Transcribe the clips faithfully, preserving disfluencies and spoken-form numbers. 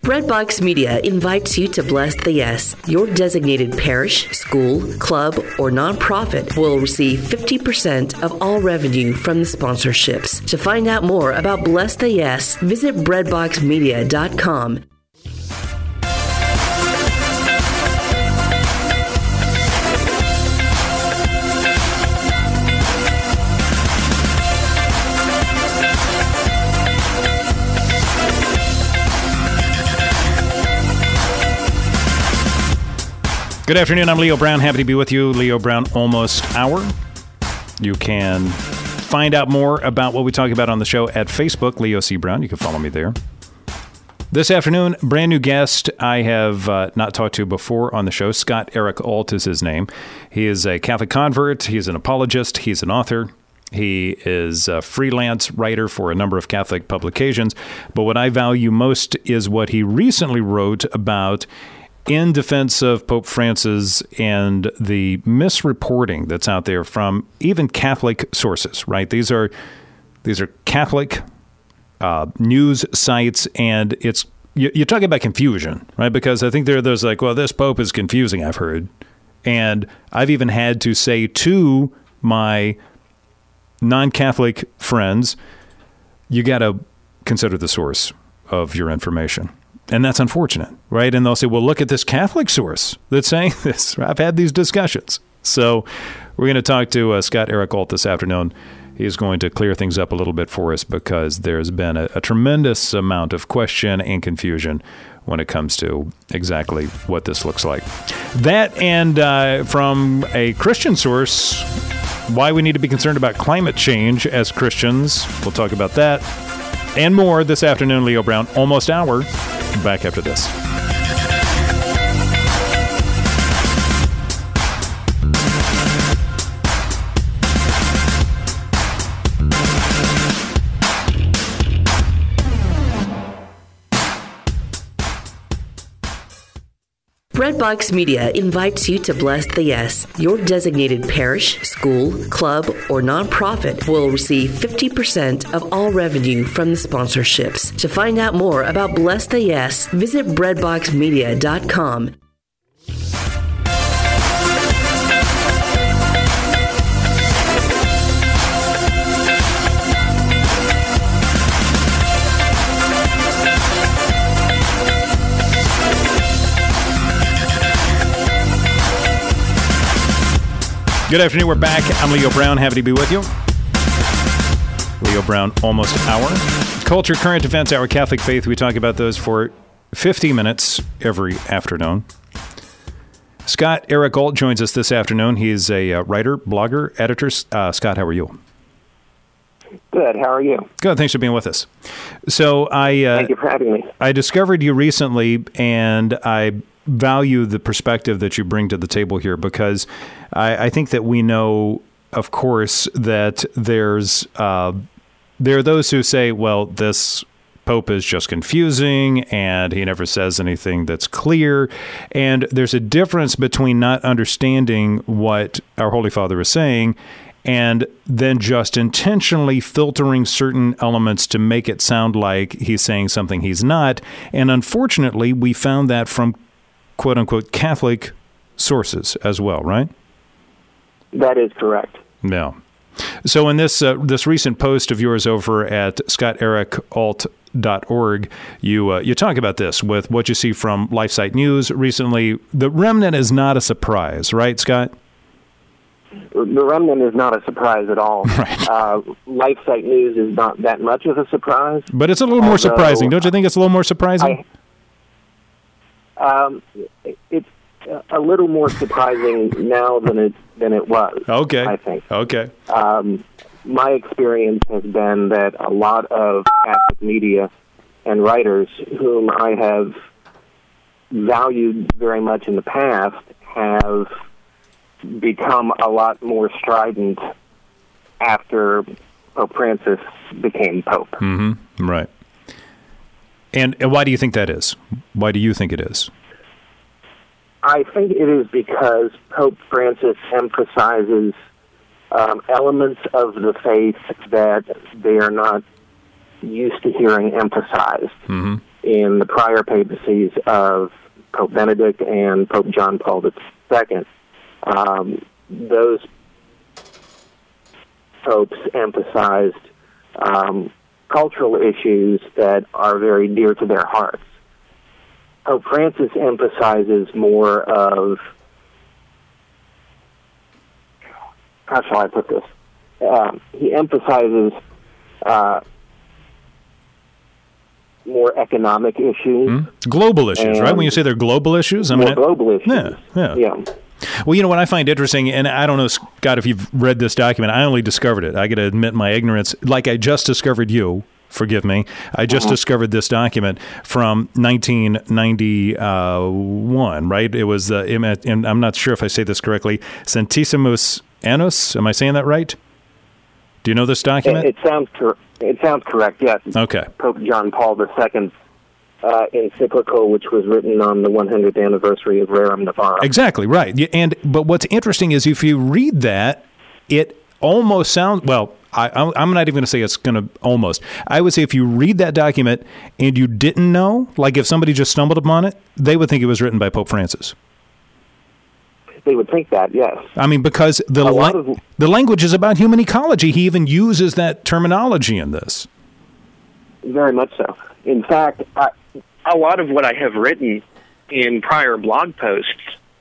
Breadbox Media invites you to Bless the Yes. Your designated parish, school, club, or nonprofit will receive fifty percent of all revenue from the sponsorships. To find out more about Bless the Yes, visit breadbox media dot com. Good afternoon. I'm Leo Brown. Happy to be with you. Leo Brown Almost Hour. You can find out more about what we talk about on the show at Facebook, Leo C. Brown. You can follow me there. This afternoon, brand new guest I have uh, not talked to before on the show. Scott Eric Alt is his name. He is a Catholic convert. He's an apologist. He's an author. He is a freelance writer for a number of Catholic publications. But what I value most is what he recently wrote about in defense of Pope Francis and the misreporting that's out there from even Catholic sources, right? These are these are Catholic uh, news sites, and it's you, you're talking about confusion, right? Because I think there there's like, well, this Pope is confusing, I've heard. And I've even had to say to my non-Catholic friends, you got to consider the source of your information. And that's unfortunate, right? And they'll say, well, look at this Catholic source that's saying this. I've had these discussions. So we're going to talk to uh, Scott Eric Alt this afternoon. He's going to clear things up a little bit for us because there's been a, a tremendous amount of question and confusion when it comes to exactly what this looks like. That and uh, from a Christian source, why we need to be concerned about climate change as Christians. We'll talk about that and more this afternoon. Leo Brown, Almost Hour. Back after this. Breadbox Media invites you to Bless the Yes. Your designated parish, school, club, or nonprofit will receive fifty percent of all revenue from the sponsorships. To find out more about Bless the Yes, visit breadbox media dot com. Good afternoon. We're back. I'm Leo Brown. Happy to be with you. Leo Brown, Almost Hour. Culture, current events, our Catholic faith. We talk about those for fifty minutes every afternoon. Scott Eric Alt joins us this afternoon. He's a uh, writer, blogger, editor. Uh, Scott, how are you? Good. How are you? Good. Thanks for being with us. So I uh, Thank you for having me. I discovered you recently, and I value the perspective that you bring to the table here because I, I think that we know, of course, that there's uh, there are those who say, well, this Pope is just confusing and he never says anything that's clear. And there's a difference between not understanding what our Holy Father is saying and then just intentionally filtering certain elements to make it sound like he's saying something he's not. And unfortunately, we found that from quote-unquote Catholic sources as well, right? That is correct. Yeah. So in this uh, this recent post of yours over at scott eric alt dot org, you uh, you talk about this with what you see from LifeSite News recently. The remnant is not a surprise, right, Scott? The remnant is not a surprise at all. Right. Uh, LifeSite News is not that much of a surprise. But it's a little more although, surprising. Don't you think it's a little more surprising? I, Um, it's a little more surprising now than it than it was. Okay. I think. Okay. Um, my experience has been that a lot of Catholic media and writers whom I have valued very much in the past have become a lot more strident after Pope Francis became Pope. Mm-hmm. Right. And, and why do you think that is? Why do you think it is? I think it is because Pope Francis emphasizes um, elements of the faith that they are not used to hearing emphasized. Mm-hmm. in the prior papacies of Pope Benedict and Pope John Paul the Second. Um, those popes emphasized um, cultural issues that are very dear to their hearts. Pope Francis emphasizes more of, how shall I put this? Um, he emphasizes uh, more economic issues. Mm-hmm. Global issues, right? When you say they're global issues? I more mean, global issues. Yeah, yeah. yeah. Well, you know, what I find interesting, and I don't know, Scott, if you've read this document, I only discovered it. I got to admit my ignorance. Like I just discovered you. Forgive me. I just uh-huh. discovered this document from nineteen ninety-one, right? It was, uh, and I'm not sure if I say this correctly, Centesimus Annus. Am I saying that right? Do you know this document? It, it sounds cor- It sounds correct, yes. Okay. Pope John Paul the Second's uh, encyclical, which was written on the one hundredth anniversary of Rerum Novarum. Exactly, right. And But what's interesting is if you read that, it almost sounds, well, I, I'm not even going to say it's going to almost. I would say if you read that document and you didn't know, like if somebody just stumbled upon it, they would think it was written by Pope Francis. They would think that, yes. I mean, because the la- of, the language is about human ecology. He even uses that terminology in this. Very much so. In fact, I, a lot of what I have written in prior blog posts,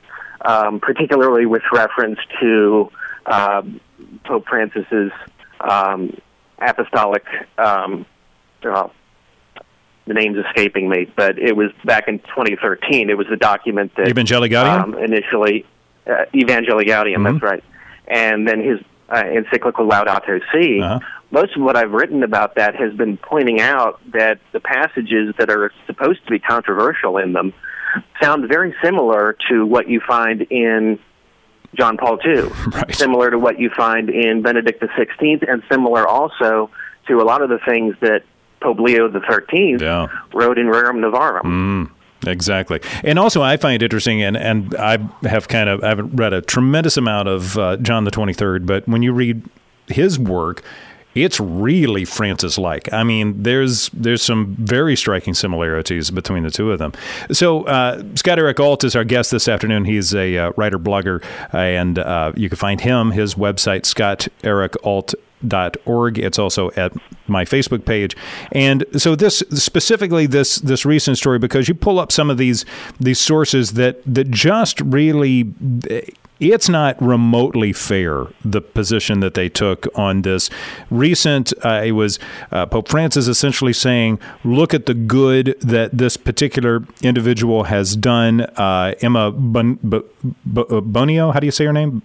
um, particularly with reference to uh, Pope Francis's um, apostolic, um, well, the name's escaping me, but it was back in twenty thirteen. It was the document that Evangelii Gaudium? Um, initially, uh, Evangelii Gaudium, mm-hmm. that's right. And then his uh, encyclical Laudato Si. Uh-huh. Most of what I've written about that has been pointing out that the passages that are supposed to be controversial in them sound very similar to what you find in John Paul the Second, right. Similar to what you find in Benedict the Sixteenth, and similar also to a lot of the things that Pope Leo the Thirteenth yeah. wrote in Rerum Novarum. Mm, exactly. And also I find it interesting, and, and I have kind of, I haven't read a tremendous amount of uh, John the twenty-third, but when you read his work, it's really Francis-like. I mean, there's there's some very striking similarities between the two of them. So uh, Scott Eric Alt is our guest this afternoon. He's a uh, writer, blogger, and uh, you can find him, his website, scott eric alt dot org. It's also at my Facebook page. And so this specifically this this recent story, because you pull up some of these these sources that that just really, it's not remotely fair, the position that they took on this recent. Uh, it was uh, Pope Francis essentially saying, look at the good that this particular individual has done. Uh, Emma Bon- Bon- Bon- Bonino, how do you say her name?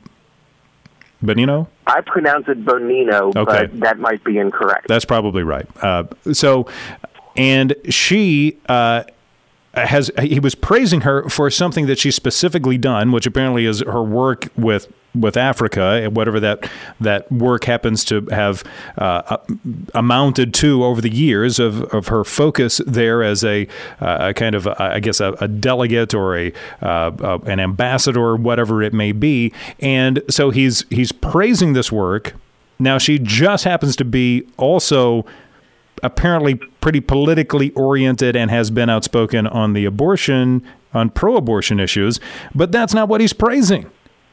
Bonino? I pronounce it Bonino, okay. But that might be incorrect. That's probably right. Uh, so, and she uh, has, he was praising her for something that she's specifically done, which apparently is her work with with Africa, whatever that that work happens to have uh, amounted to over the years of, of her focus there as a, uh, a kind of, a, I guess, a, a delegate or a uh, uh, an ambassador, whatever it may be. And so he's he's praising this work. Now, she just happens to be also apparently pretty politically oriented and has been outspoken on the abortion, on pro-abortion issues, but that's not what he's praising.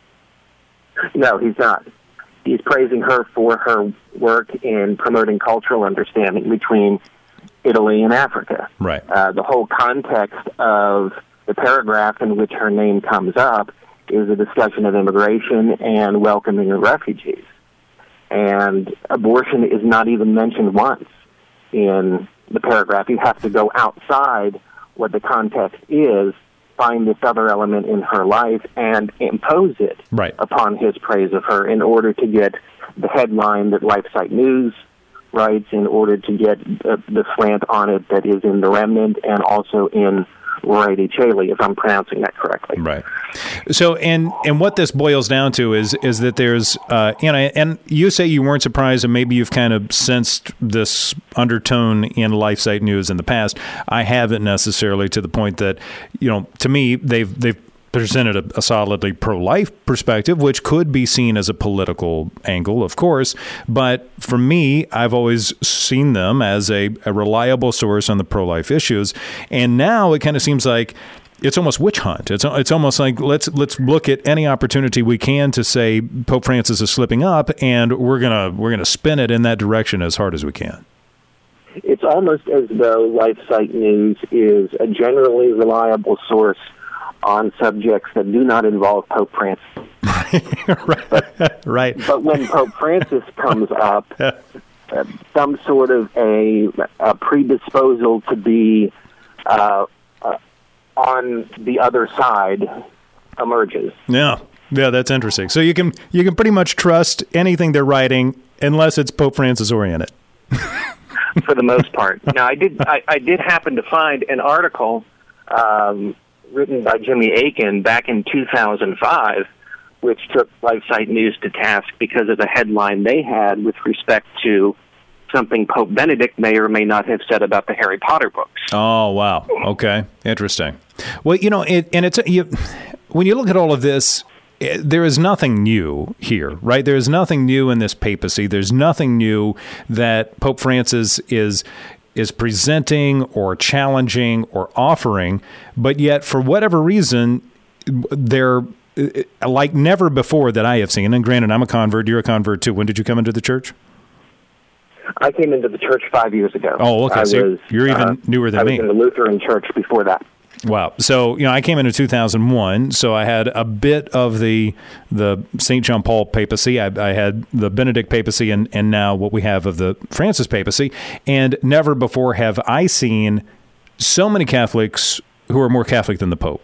No, he's not. He's praising her for her work in promoting cultural understanding between Italy and Africa. Right. Uh, the whole context of the paragraph in which her name comes up is a discussion of immigration and welcoming of refugees. And abortion is not even mentioned once in the paragraph. You have to go outside what the context is, find this other element in her life, and impose it right. upon his praise of her in order to get the headline that LifeSite News writes, in order to get uh, the slant on it that is in The Remnant and also in Variety Cheli, if I'm pronouncing that correctly. Right. So, and and what this boils down to is is that there's, uh, you know, and you say you weren't surprised, and maybe you've kind of sensed this undertone in LifeSite News in the past. I haven't necessarily, to the point that, you know, to me, they've they've presented a, a solidly pro-life perspective, which could be seen as a political angle, of course. But for me, I've always seen them as a, a reliable source on the pro-life issues. And now it kind of seems like it's almost witch hunt. It's it's almost like let's let's look at any opportunity we can to say Pope Francis is slipping up, and we're gonna we're gonna spin it in that direction as hard as we can. It's almost as though LifeSite News is a generally reliable source on subjects that do not involve Pope Francis. right. But, right. But when Pope Francis comes up, uh, some sort of a, a predisposal to be uh, uh, on the other side emerges. Yeah. Yeah, that's interesting. So you can you can pretty much trust anything they're writing unless it's Pope Francis oriented. For the most part. Now, I did I, I did happen to find an article um, written by Jimmy Akin back in two thousand five, which took LifeSite News to task because of the headline they had with respect to something Pope Benedict may or may not have said about the Harry Potter books. Oh, wow. Okay. Interesting. Well, you know, it, and it's you, when you look at all of this, it, there is nothing new here, right? There is nothing new in this papacy. There's nothing new that Pope Francis is is presenting or challenging or offering, but yet for whatever reason, they're like never before that I have seen. And granted, I'm a convert. You're a convert too. When did you come into the church? I came into the church five years ago. Oh, okay. I So was, you're even uh, newer than I was me. in the Lutheran church before that. Wow. So, you know, I came in in two thousand one, so I had a bit of the the Saint John Paul papacy. I, I had the Benedict papacy and, and now what we have of the Francis papacy. And never before have I seen so many Catholics who are more Catholic than the Pope.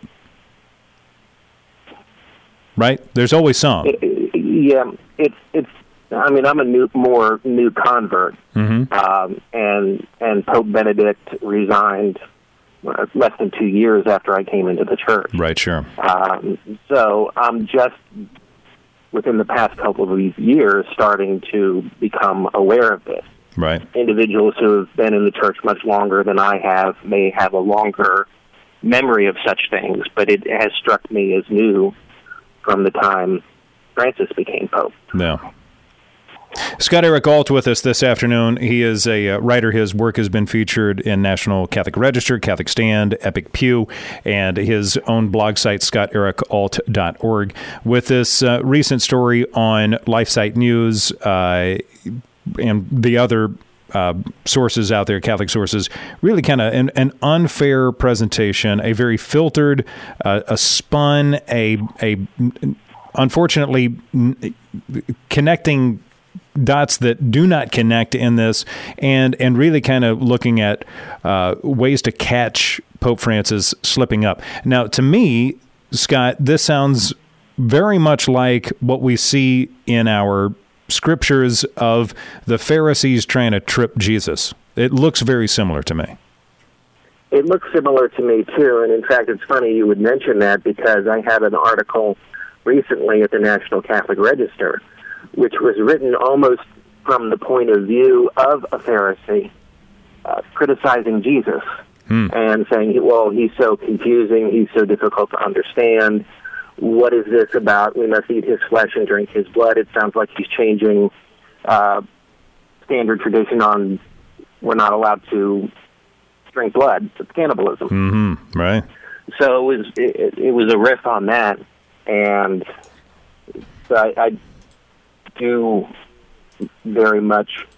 Right? There's always some. It, it, yeah, it's it's. I mean, I'm a new, more new convert, Mm-hmm. um, and and Pope Benedict resigned uh, less than two years after I came into the church. Right, sure. Um, so I'm just within the past couple of years starting to become aware of this. Right. Individuals who have been in the church much longer than I have may have a longer memory of such things, but it has struck me as new from the time Francis became Pope. Yeah. Scott Eric Alt with us this afternoon. He is a uh, writer. His work has been featured in National Catholic Register, Catholic Stand, Epic Pew, and his own blog site, scott eric alt dot org. With this uh, recent story on LifeSite News uh, and the other uh, sources out there, Catholic sources, really kind of an, an unfair presentation, a very filtered, uh, a spun, a, a unfortunately connecting dots that do not connect in this, and and really kind of looking at uh, ways to catch Pope Francis slipping up. Now, to me, Scott, this sounds very much like what we see in our scriptures of the Pharisees trying to trip Jesus. It looks very similar to me. It looks similar to me, too, and in fact, it's funny you would mention that because I had an article recently at the National Catholic Register which was written almost from the point of view of a Pharisee, uh, criticizing Jesus hmm. and saying, well, he's so confusing, he's so difficult to understand. What is this about? We must eat his flesh and drink his blood. It sounds like he's changing uh, standard tradition on we're not allowed to drink blood. It's cannibalism. Mm-hmm. Right. So it was, it, it was a riff on that, and so I... I do very much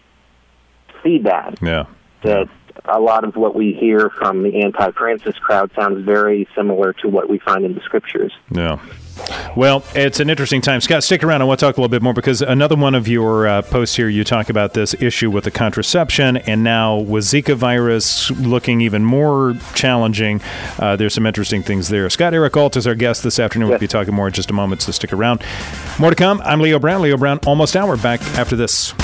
see that. Yeah. That a lot of what we hear from the anti-Francis crowd sounds very similar to what we find in the scriptures. Yeah. Well, it's an interesting time. Scott, stick around. I want to talk a little bit more because another one of your uh, posts here, you talk about this issue with the contraception, and now with Zika virus looking even more challenging, uh, there's some interesting things there. Scott Eric Alt is our guest this afternoon. Yes. We'll be talking more in just a moment, so stick around. More to come. I'm Leo Brown. Leo Brown, Almost Hour. Back after this.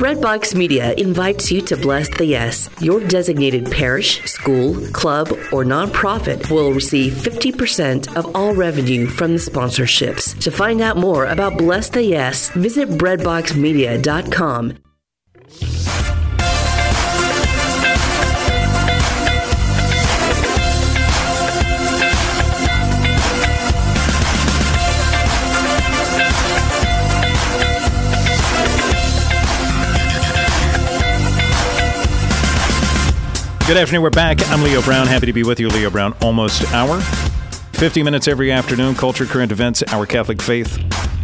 Breadbox Media invites you to bless the Yes. Your designated parish, school, club, or nonprofit will receive fifty percent of all revenue from the sponsorships. To find out more about Bless the Yes, visit breadbox media dot com. Good afternoon. We're back. I'm Leo Brown. Happy to be with you, Leo Brown. Almost hour. fifty minutes every afternoon. Culture, current events, our Catholic faith.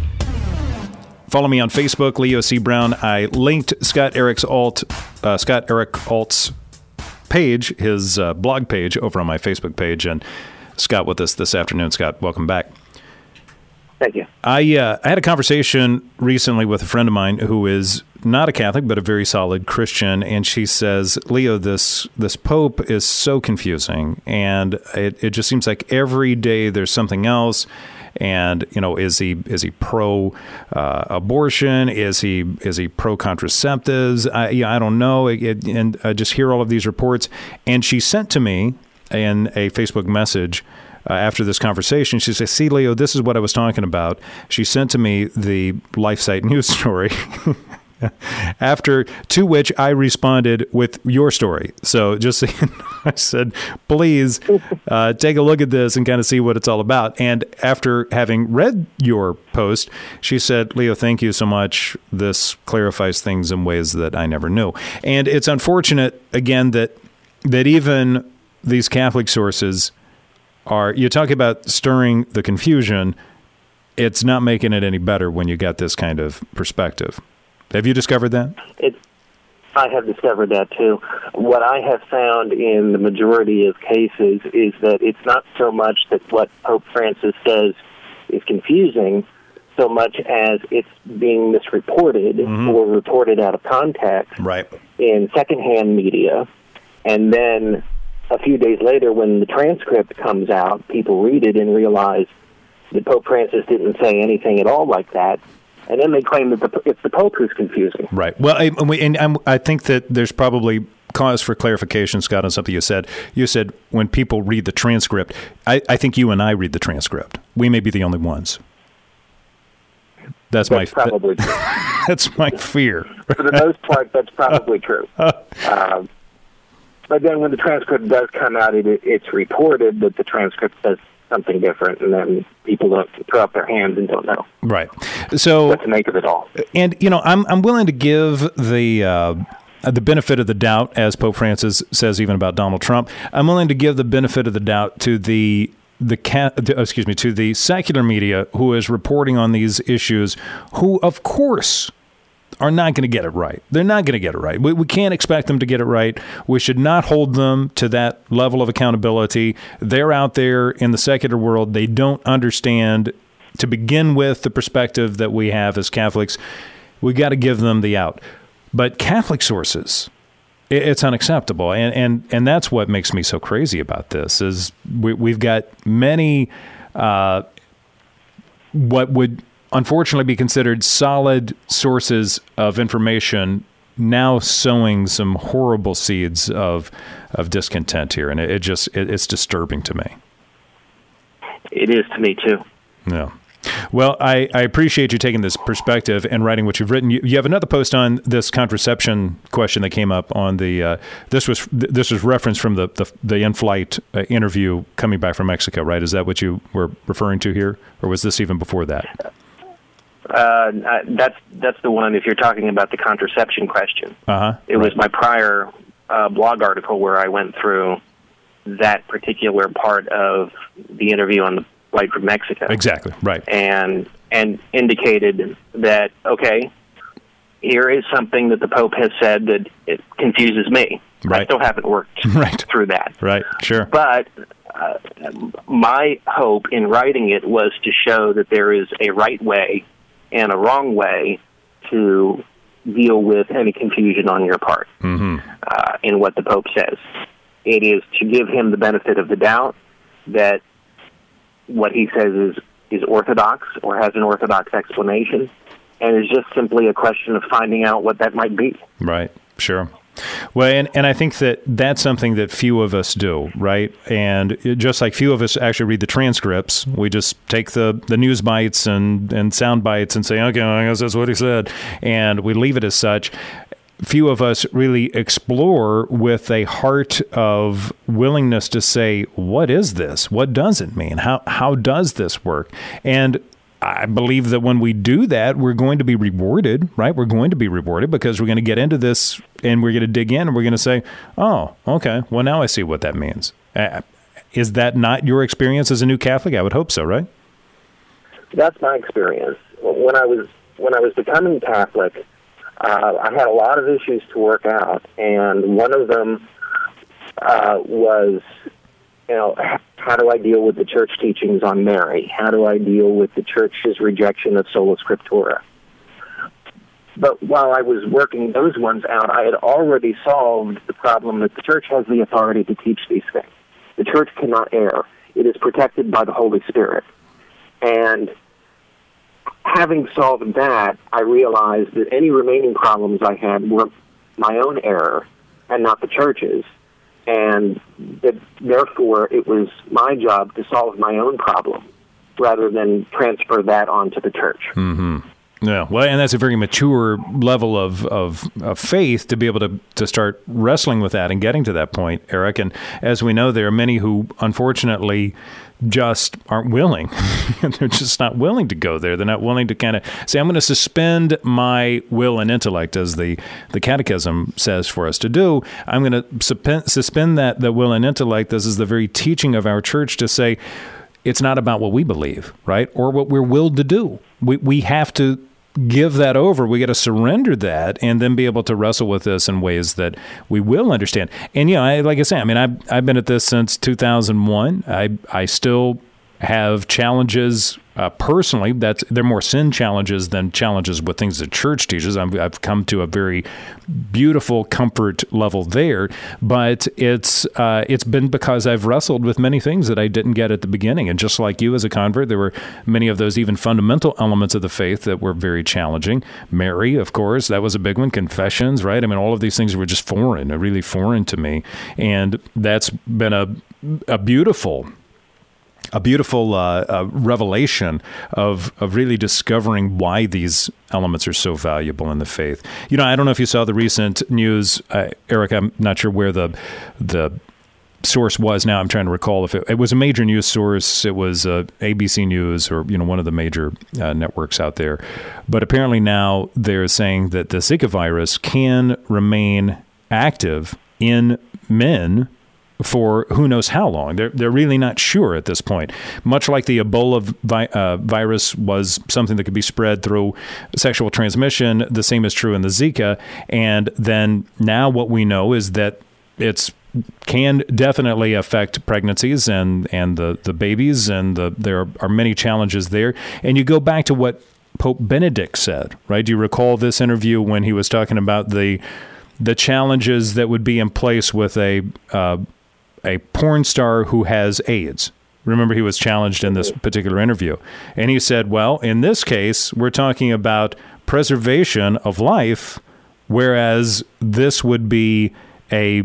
Follow me on Facebook, Leo C. Brown. I linked Scott Eric's alt, uh, Scott Eric Alt's page, his uh, blog page, over on my Facebook page. And Scott with us this afternoon. Scott, welcome back. Thank you. I uh, I had a conversation recently with a friend of mine who is not a Catholic, but a very solid Christian, and she says, Leo, this this Pope is so confusing, and it, it just seems like every day there's something else. And you know, is he is he pro uh, abortion? Is he is he pro contraceptives? I, yeah, I don't know. It, it, and I just hear all of these reports. And she sent to me in a Facebook message. Uh, after this conversation, she said, see, Leo, this is what I was talking about. She sent to me the LifeSite news story, after to which I responded with your story. So just so you know, I said, please uh, take a look at this and kind of see what it's all about. And after having read your post, she said, Leo, thank you so much. This clarifies things in ways that I never knew. And it's unfortunate, again, that that even these Catholic sources are, you talk about stirring the confusion, it's not making it any better when you got this kind of perspective. Have you discovered that? It, I have discovered that too. What I have found in the majority of cases is that it's not so much that what Pope Francis says is confusing, so much as it's being misreported mm-hmm. or reported out of context right. in secondhand media, and then a few days later, when the transcript comes out, people read it and realize that Pope Francis didn't say anything at all like that, and then they claim that the, it's the Pope who's confusing. Right. Well, I, and I'm, I think that there's probably cause for clarification, Scott, on something you said. You said when people read the transcript, I, I think you and I read the transcript. We may be the only ones. That's, that's my probably that, true. That's my fear. For the most part, that's probably true. Um, But then when the transcript does come out, it, it's reported that the transcript says something different, and then people don't throw up their hands and don't know. Right. So what to make of it all. And, you know, I'm I'm willing to give the uh, the benefit of the doubt, as Pope Francis says even about Donald Trump. I'm willing to give the benefit of the doubt to the the cat, excuse me, to the secular media who is reporting on these issues, who, of course, are not going to get it right. They're not going to get it right. We, we can't expect them to get it right. We should not hold them to that level of accountability. They're out there in the secular world. They don't understand, to begin with, the perspective that we have as Catholics. We got to give them the out. But Catholic sources, it, it's unacceptable. And, and, and that's what makes me so crazy about this, is we, we've got many uh, what would unfortunately be considered solid sources of information now sowing some horrible seeds of of discontent here, and it, it just it, it's disturbing to me. It is to me too. Yeah. Well, I, I appreciate you taking this perspective and writing what you've written. You, you have another post on this contraception question that came up on the. Uh, this was this was referenced from the the, the in-flight uh, interview coming back from Mexico, right? Is that what you were referring to here, or was this even before that? Uh, that's that's the one. If you're talking about the contraception question, uh-huh, it right. was my prior uh, blog article where I went through that particular part of the interview on the flight from Mexico. Exactly right, and and indicated that okay, here is something that the Pope has said that it confuses me. Right. I still haven't worked right. through that. Right. Sure. But uh, my hope in writing it was to show that there is a right way and a wrong way to deal with any confusion on your part mm-hmm. uh, in what the Pope says. It is to give him the benefit of the doubt that what he says is, is orthodox or has an orthodox explanation, and it's just simply a question of finding out what that might be. Right. Sure. Well, and, and I think that that's something that few of us do, right? And it, just like few of us actually read the transcripts, we just take the, the news bites and, and sound bites and say, okay, I guess that's what he said, and we leave it as such. Few of us really explore with a heart of willingness to say, what is this? What does it mean? How how does this work? And I believe that when we do that, we're going to be rewarded, right? We're going to be rewarded because we're going to get into this and we're going to dig in and we're going to say, oh, okay, well, now I see what that means. Uh, is that not your experience as a new Catholic? I would hope so, right? That's my experience. When I was when I was becoming Catholic, uh, I had a lot of issues to work out, and one of them uh, was, you know, how do I deal with the church teachings on Mary? How do I deal with the church's rejection of sola scriptura? But while I was working those ones out, I had already solved the problem that the church has the authority to teach these things. The church cannot err. It is protected by the Holy Spirit. And having solved that, I realized that any remaining problems I had were my own error and not the church's. And that therefore it was my job to solve my own problem rather than transfer that onto the church. Mm-hmm. Yeah, well, and that's a very mature level of, of, of faith to be able to, to start wrestling with that and getting to that point, Eric. And as we know, there are many who unfortunately just aren't willing. They're just not willing to go there. They're not willing to kind of say, I'm going to suspend my will and intellect, as the, the Catechism says for us to do. I'm going to suspend, suspend that the will and intellect. This is the very teaching of our church to say, it's not about what we believe, right? Or what we're willed to do. We we have to give that over. We got to surrender that and then be able to wrestle with this in ways that we will understand. And, you know, I, like I say, I mean, I've, I've been at this since two thousand one. I, I still have challenges uh, personally. That's they're more sin challenges than challenges with things the church teaches. I'm, I've come to a very beautiful comfort level there, but it's uh, it's been because I've wrestled with many things that I didn't get at the beginning. And just like you as a convert, there were many of those even fundamental elements of the faith that were very challenging. Mary, of course, that was a big one. Confessions, right? I mean, all of these things were just foreign, really foreign to me. And that's been a a beautiful A beautiful uh, uh, revelation of of really discovering why these elements are so valuable in the faith. You know, I don't know if you saw the recent news, uh, Eric. I'm not sure where the the source was. Now I'm trying to recall if it, it was a major news source. It was uh, A B C News or you know one of the major uh, networks out there. But apparently now they're saying that the Zika virus can remain active in men for who knows how long. They're they're really not sure at this point. Much like the Ebola vi- uh, virus was something that could be spread through sexual transmission, the same is true in the Zika. And then now what we know is that it's can definitely affect pregnancies and, and the, the babies, and the, there are many challenges there. And you go back to what Pope Benedict said, right? Do you recall this interview when he was talking about the the challenges that would be in place with a uh, a porn star who has AIDS? Remember, he was challenged in this particular interview. And he said, well, in this case, we're talking about preservation of life, whereas this would be a,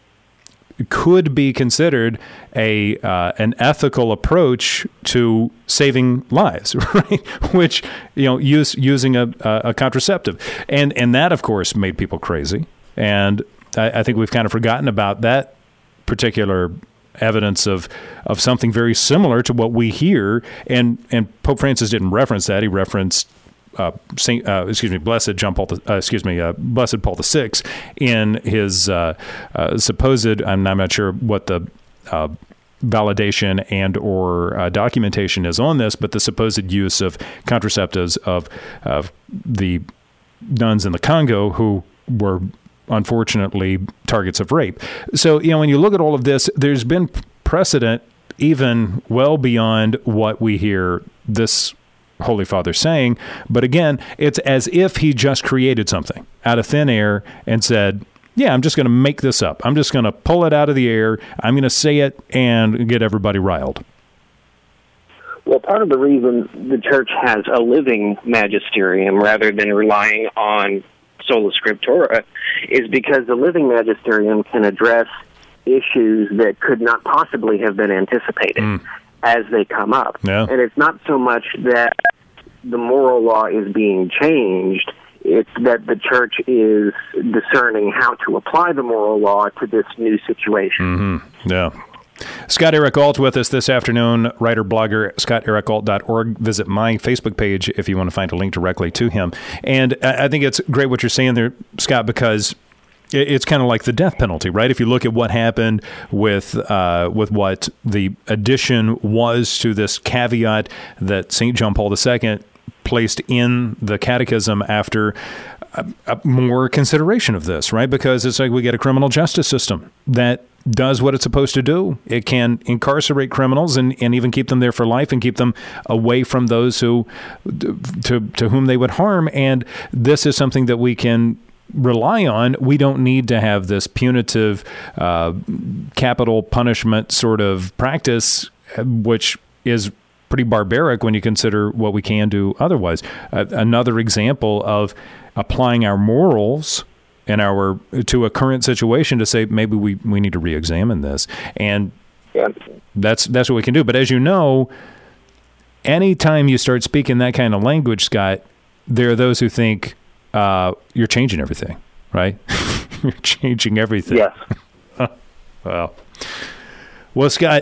could be considered a uh, an ethical approach to saving lives, right? Which, you know, use, using a, a contraceptive. And, and that, of course, made people crazy. And I, I think we've kind of forgotten about that particular evidence of of something very similar to what we hear, and and Pope Francis didn't reference that. He referenced uh, Saint, uh, excuse me, Blessed John Paul, uh, excuse me, uh, Blessed Paul the Sixth in his uh, uh, supposed. I'm, I'm not sure what the uh, validation and or uh, documentation is on this, but the supposed use of contraceptives of of the nuns in the Congo who were unfortunately targets of rape. So, you know, when you look at all of this, there's been precedent even well beyond what we hear this Holy Father saying. But again, it's as if he just created something out of thin air and said, yeah, I'm just going to make this up. I'm just going to pull it out of the air. I'm going to say it and get everybody riled. Well, part of the reason the church has a living magisterium rather than relying on sola scriptura is because the living magisterium can address issues that could not possibly have been anticipated mm. as they come up. Yeah. And it's not so much that the moral law is being changed, it's that the church is discerning how to apply the moral law to this new situation. Mm-hmm. Yeah. Scott Eric Alt with us this afternoon, writer, blogger, scott eric alt dot org. Visit my Facebook page if you want to find a link directly to him. And I think it's great what you're saying there, Scott, because it's kind of like the death penalty, right? If you look at what happened with uh, with what the addition was to this caveat that Saint John Paul the Second placed in the catechism after a, a more consideration of this, right? Because it's like we get a criminal justice system that does what it's supposed to do. It can incarcerate criminals and, and even keep them there for life and keep them away from those who to to whom they would harm. And this is something that we can rely on. We don't need to have this punitive uh, capital punishment sort of practice, which is pretty barbaric when you consider what we can do otherwise. Uh, another example of applying our morals and our to a current situation to say maybe we, we need to re-examine this, and yeah. that's that's what we can do. But as you know, anytime you start speaking that kind of language, Scott, there are those who think uh, you're changing everything, right? You're changing everything. Yes. Well, well, Scott,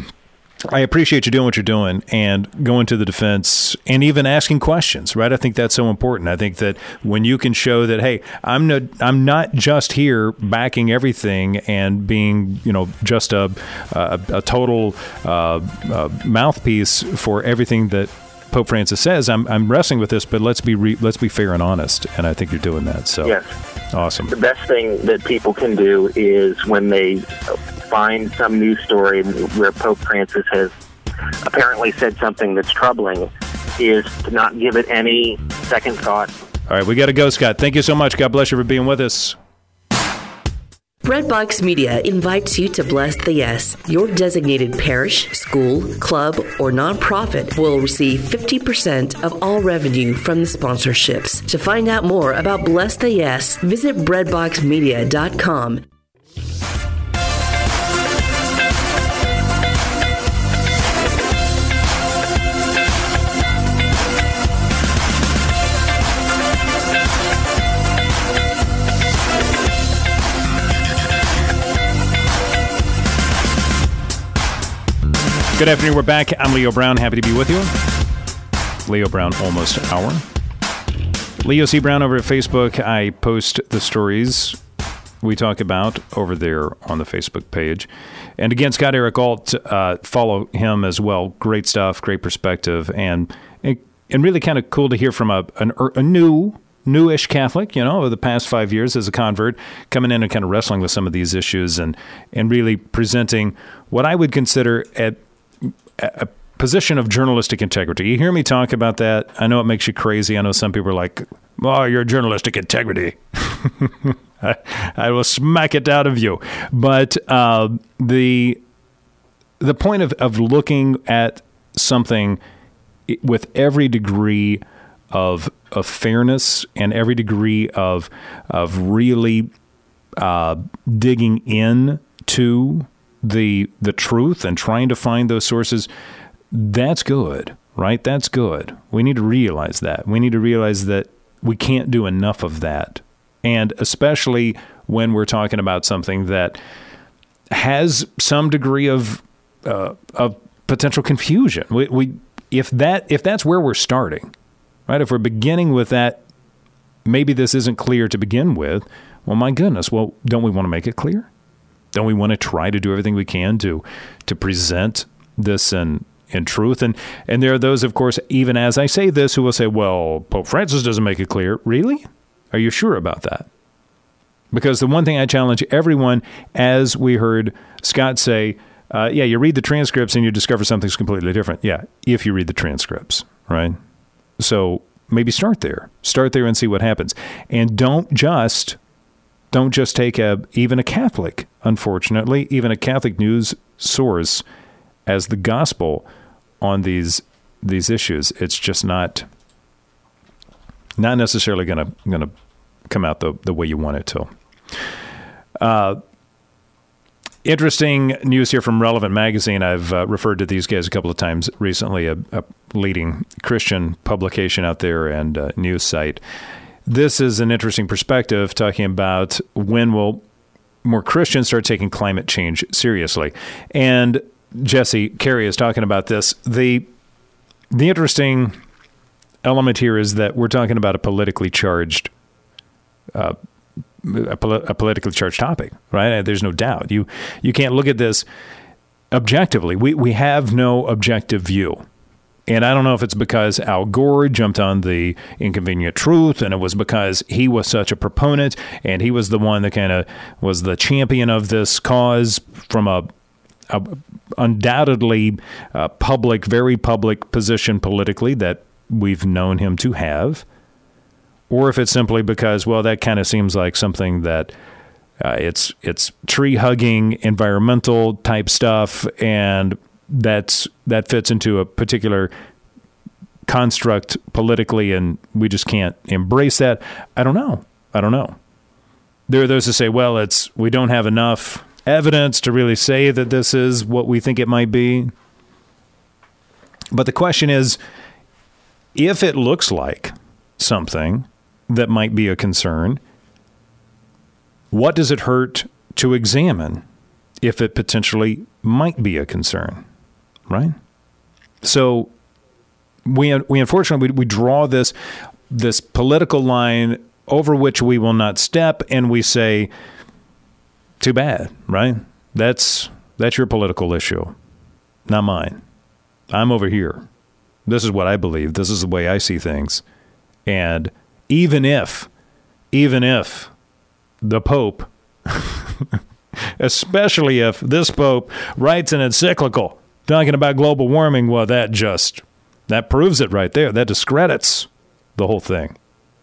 I appreciate you doing what you're doing and going to the defense and even asking questions, right? I think that's so important. I think that when you can show that, hey, I'm not, I'm not just here backing everything and being, you know, just a a, a total uh, uh, mouthpiece for everything that Pope Francis says. I'm I'm wrestling with this, but let's be re, let's be fair and honest, and I think you're doing that. So yes. Awesome. The best thing that people can do is when they find some news story where Pope Francis has apparently said something that's troubling, is to not give it any second thought. All right, we got to go, Scott. Thank you so much. God bless you for being with us. Breadbox Media invites you to Bless the Yes. Your designated parish, school, club, or nonprofit will receive fifty percent of all revenue from the sponsorships. To find out more about Bless the Yes, visit breadbox media dot com. Good afternoon. We're back. I'm Leo Brown. Happy to be with you. Leo Brown, almost hour. Leo C. Brown over at Facebook. I post the stories we talk about over there on the Facebook page. And again, Scott Eric Alt, uh, follow him as well. Great stuff, great perspective, and and really kind of cool to hear from a an, a new, newish Catholic, you know, over the past five years as a convert, coming in and kind of wrestling with some of these issues and, and really presenting what I would consider a a position of journalistic integrity. You hear me talk about that. I know it makes you crazy. I know some people are like, oh, your journalistic integrity. I, I will smack it out of you. But uh, the the point of, of looking at something with every degree of of fairness and every degree of of really uh, digging in to the the truth and trying to find those sources, that's good, right? That's good. We need to realize that. We need to realize that we can't do enough of that. And especially when we're talking about something that has some degree of uh, of potential confusion. We, we if that if that's where we're starting, right? If we're beginning with that, maybe this isn't clear to begin with. Well, my goodness. Well, don't we want to make it clear? Don't we want to try to do everything we can to to present this in, in truth? And and there are those, of course, even as I say this, who will say, well, Pope Francis doesn't make it clear. Really? Are you sure about that? Because the one thing I challenge everyone, as we heard Scott say, uh, yeah, you read the transcripts and you discover something's completely different. Yeah, if you read the transcripts, right? So maybe start there. Start there and see what happens. And don't just... Don't just take a even a Catholic, unfortunately, even a Catholic news source as the gospel on these these issues. It's just not not necessarily going to going to come out the, the way you want it to. Uh, interesting news here from Relevant Magazine. I've uh, referred to these guys a couple of times recently, a, a leading Christian publication out there and uh, news site. This is an interesting perspective talking about when will more Christians start taking climate change seriously. And Jesse Carey is talking about this. The the interesting element here is that we're talking about a politically charged uh, a, poli- a politically charged topic, right? There's no doubt. You you can't look at this objectively. We we have no objective view. And I don't know if it's because Al Gore jumped on the inconvenient truth, and it was because he was such a proponent, and he was the one that kind of was the champion of this cause from a, a undoubtedly uh, public, very public position politically that we've known him to have. Or if it's simply because, well, that kind of seems like something that uh, it's it's tree-hugging, environmental type stuff, and that's that fits into a particular construct politically, and we just can't embrace that. I don't know. I don't know. There are those who say, well, it's we don't have enough evidence to really say that this is what we think it might be. But the question is, if it looks like something that might be a concern, what does it hurt to examine if it potentially might be a concern? Right. So we we unfortunately we, we draw this this political line over which we will not step, and we say, too bad. Right. That's that's your political issue, not mine. I'm over here. This is what I believe. This is the way I see things. And even if even if the Pope, especially if this Pope writes an encyclical talking about global warming, well, that just, that proves it right there. That discredits the whole thing.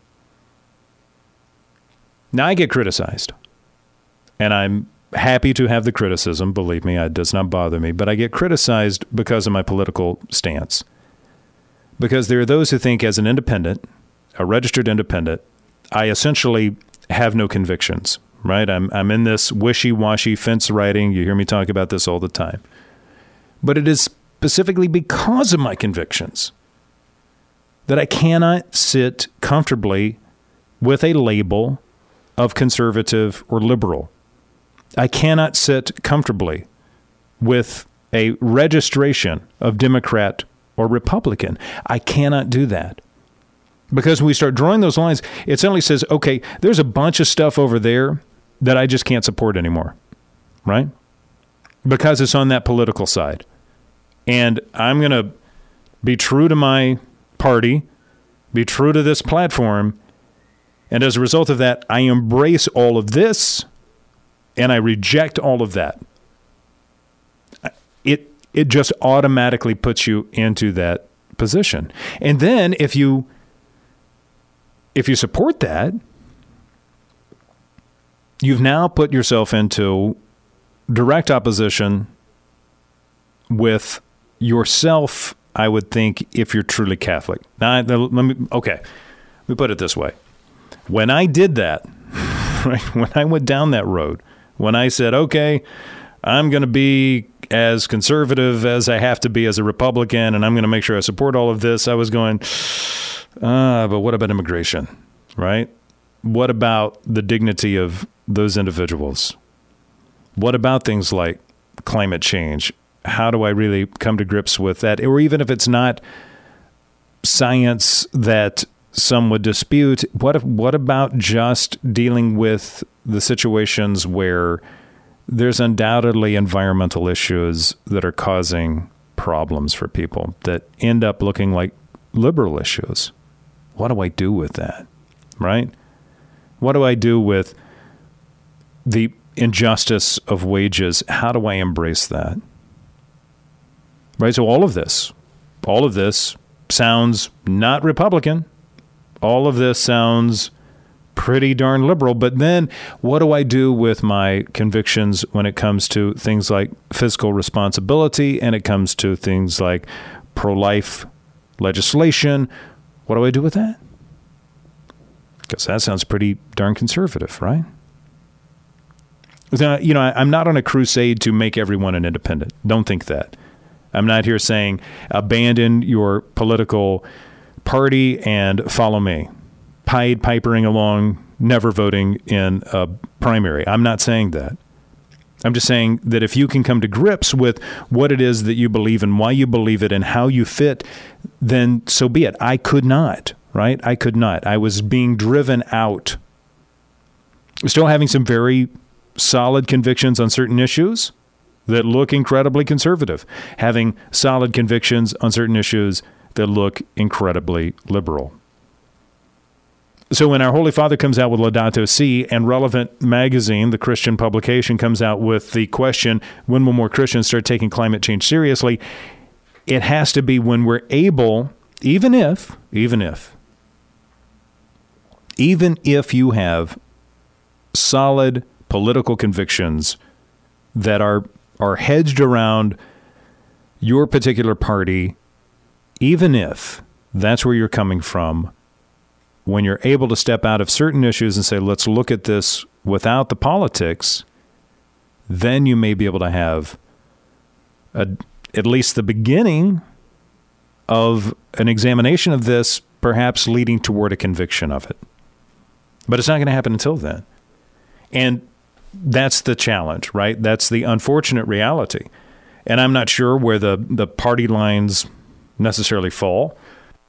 Now, I get criticized, and I'm happy to have the criticism. Believe me, it does not bother me, but I get criticized because of my political stance. Because there are those who think as an independent, a registered independent, I essentially have no convictions, right? I'm, I'm in this wishy-washy fence riding. You hear me talk about this all the time. But it is specifically because of my convictions that I cannot sit comfortably with a label of conservative or liberal. I cannot sit comfortably with a registration of Democrat or Republican. I cannot do that. Because when we start drawing those lines, it suddenly says, okay, there's a bunch of stuff over there that I just can't support anymore, right? Because it's on that political side. And I'm going to be true to my party, be true to this platform, and as a result of that, I embrace all of this, and I reject all of that. It it just automatically puts you into that position. And then if you if you support that, you've now put yourself into direct opposition with yourself, I would think, if you're truly Catholic. Now, let me, okay, let me put it this way. When I did that, right, when I went down that road, when I said, okay, I'm going to be as conservative as I have to be as a Republican, and I'm going to make sure I support all of this, I was going, ah, but what about immigration, right? What about the dignity of those individuals? What about things like climate change? How do I really come to grips with that? Or even if it's not science that some would dispute, what if, what about just dealing with the situations where there's undoubtedly environmental issues that are causing problems for people that end up looking like liberal issues? What do I do with that, right? What do I do with the injustice of wages? How do I embrace that? Right, so all of this, all of this sounds not Republican. All of this sounds pretty darn liberal. But then what do I do with my convictions when it comes to things like fiscal responsibility and it comes to things like pro-life legislation. What do I do with that? Because that sounds pretty darn conservative, right? Now, you know, I, I'm not on a crusade to make everyone an independent. Don't think that. I'm not here saying abandon your political party and follow me. Pied Pipering along, never voting in a primary. I'm not saying that. I'm just saying that if you can come to grips with what it is that you believe and why you believe it and how you fit, then so be it. I could not, right? I could not. I was being driven out. Still having some very solid convictions on certain issues that look incredibly conservative. Having solid convictions on certain issues that look incredibly liberal. So when our Holy Father comes out with Laudato Si and Relevant Magazine, the Christian publication, comes out with the question, when will more Christians start taking climate change seriously? It has to be when we're able, even if, even if, even if you have solid political convictions that are, are hedged around your particular party, even if that's where you're coming from, when you're able to step out of certain issues and say, let's look at this without the politics, then you may be able to have a, at least the beginning of an examination of this, perhaps leading toward a conviction of it. But it's not going to happen until then. And that's the challenge, right? That's the unfortunate reality. And I'm not sure where the, the party lines necessarily fall.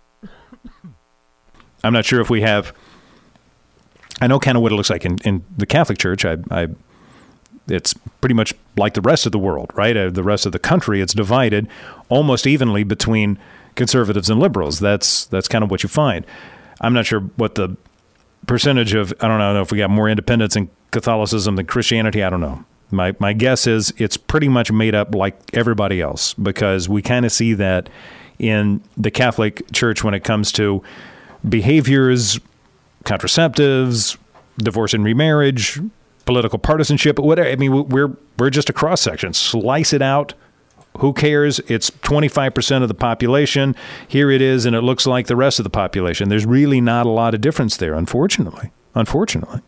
I'm not sure if we have, I know kind of what it looks like in, in the Catholic Church. I, I, it's pretty much like the rest of the world, right? Uh, the rest of the country, it's divided almost evenly between conservatives and liberals. That's that's kind of what you find. I'm not sure what the percentage of, I don't know if we got more independents in Catholicism than Christianity. I don't know. My my guess is it's pretty much made up like everybody else, because we kind of see that in the Catholic Church when it comes to behaviors, contraceptives, divorce and remarriage, political partisanship, whatever. I mean, we're we're just a cross section. Slice it out. Who cares? It's twenty-five percent of the population. Here it is, and it looks like the rest of the population. There's really not a lot of difference there, unfortunately. Unfortunately.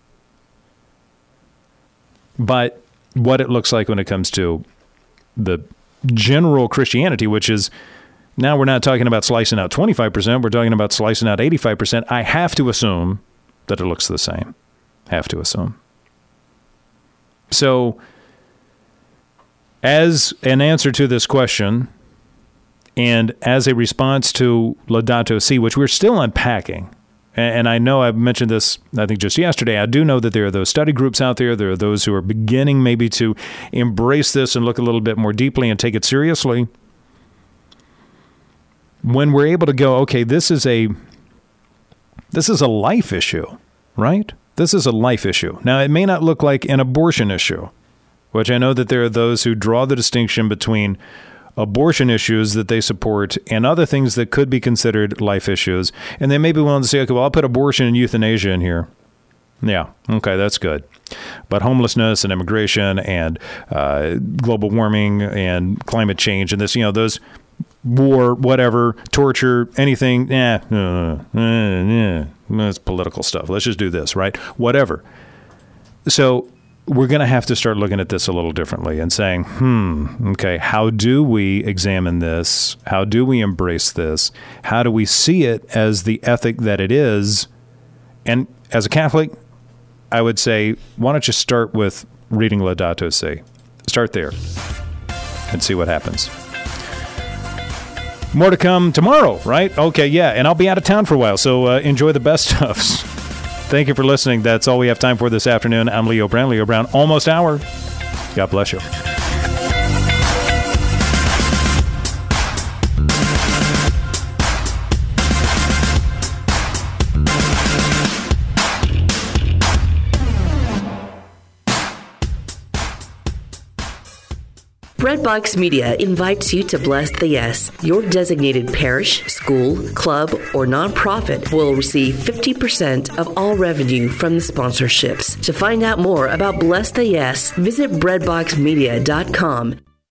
But what it looks like when it comes to the general Christianity, which is, now we're not talking about slicing out twenty-five percent. We're talking about slicing out eighty-five percent. I have to assume that it looks the same. Have to assume. So, as an answer to this question, and as a response to Laudato Si, which we're still unpacking, and I know I've mentioned this, I think, just yesterday, I do know that there are those study groups out there. There are those who are beginning maybe to embrace this and look a little bit more deeply and take it seriously. When we're able to go, okay, this is a this is a life issue, right? This is a life issue. Now, it may not look like an abortion issue, which I know that there are those who draw the distinction between abortion issues that they support and other things that could be considered life issues. And they may be willing to say, okay, well, I'll put abortion and euthanasia in here. Yeah, okay, that's good. But homelessness and immigration and uh, global warming and climate change and this, you know, those war, whatever, torture, anything, eh, uh, uh, uh, that's political stuff. Let's just do this, right? Whatever. So we're going to have to start looking at this a little differently and saying, hmm, okay, how do we examine this? How do we embrace this? How do we see it as the ethic that it is? And as a Catholic, I would say, why don't you start with reading Laudato Si? Start there and see what happens. More to come tomorrow, right? Okay, yeah, and I'll be out of town for a while, so uh, enjoy the best stuffs. Thank you for listening. That's all we have time for this afternoon. I'm Leo Brown. Leo Brown, almost hour. God bless you. Breadbox Media invites you to Bless the Yes. Your designated parish, school, club, or nonprofit will receive fifty percent of all revenue from the sponsorships. To find out more about Bless the Yes, visit breadbox media dot com.